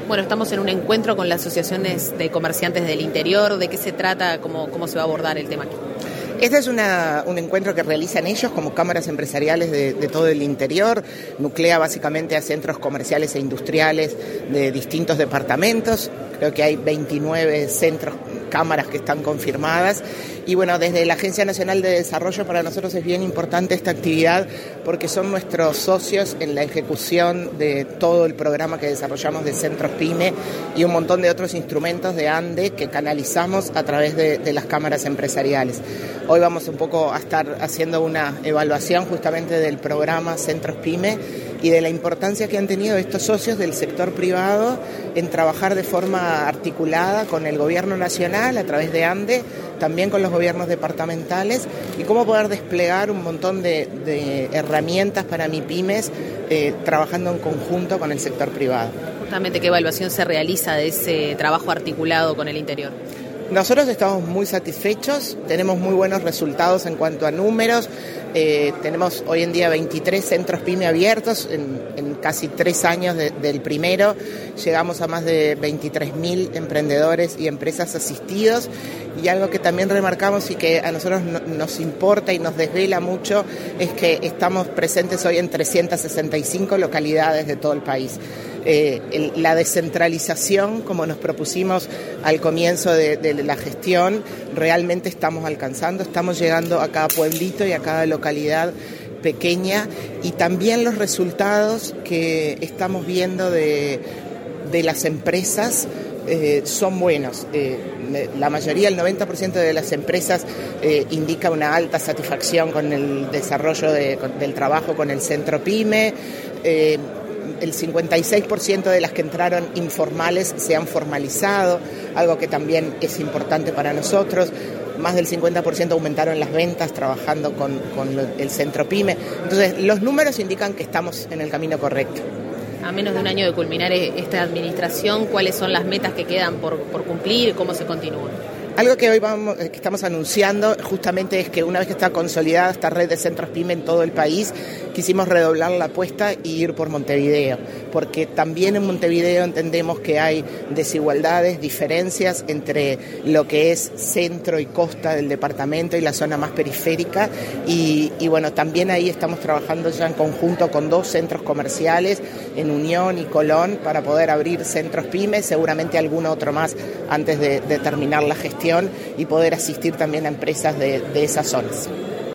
Bueno, estamos en un encuentro con las asociaciones de comerciantes del interior. ¿De qué se trata? ¿Cómo se va a abordar el tema aquí? Este es un encuentro que realizan ellos como cámaras empresariales de todo el interior. Nuclea básicamente a centros comerciales e industriales de distintos departamentos. Creo que hay 29 cámaras que están confirmadas. Y bueno, desde la Agencia Nacional de Desarrollo para nosotros es bien importante esta actividad porque son nuestros socios en la ejecución de todo el programa que desarrollamos de Centros PYME y un montón de otros instrumentos de ANDE que canalizamos a través de las cámaras empresariales. Hoy vamos un poco a estar haciendo una evaluación justamente del programa Centros PYME y de la importancia que han tenido estos socios del sector privado en trabajar de forma articulada con el gobierno nacional a través de ANDE, también con los gobiernos departamentales, y cómo poder desplegar un montón de herramientas para MIPYMES trabajando en conjunto con el sector privado. Justamente, ¿qué evaluación se realiza de ese trabajo articulado con el interior? Nosotros estamos muy satisfechos, tenemos muy buenos resultados en cuanto a números. Tenemos hoy en día 23 centros PYME abiertos en casi 3 años del primero. Llegamos a más de 23.000 emprendedores y empresas asistidos. Y algo que también remarcamos y que a nosotros nos importa y nos desvela mucho es que estamos presentes hoy en 365 localidades de todo el país. La descentralización, como nos propusimos al comienzo de la gestión, realmente estamos alcanzando, estamos llegando a cada pueblito y a cada localidad pequeña, y también los resultados que estamos viendo de las empresas son buenos. La mayoría, el 90% de las empresas indica una alta satisfacción con el desarrollo del trabajo con el Centro PYME. El 56% de las que entraron informales se han formalizado, algo que también es importante para nosotros. Más del 50% aumentaron las ventas trabajando con el Centro PYME. Entonces, los números indican que estamos en el camino correcto. A menos de un año de culminar esta administración, ¿cuáles son las metas que quedan por cumplir y cómo se continúa? Algo que hoy que estamos anunciando justamente es que una vez que está consolidada esta red de centros PYME en todo el país, quisimos redoblar la apuesta y ir por Montevideo, porque también en Montevideo entendemos que hay desigualdades, diferencias entre lo que es centro y costa del departamento y la zona más periférica, y bueno, también ahí estamos trabajando ya en conjunto con 2 centros comerciales en Unión y Colón para poder abrir centros PYME, seguramente algún otro más antes de terminar la gestión y poder asistir también a empresas de esas zonas.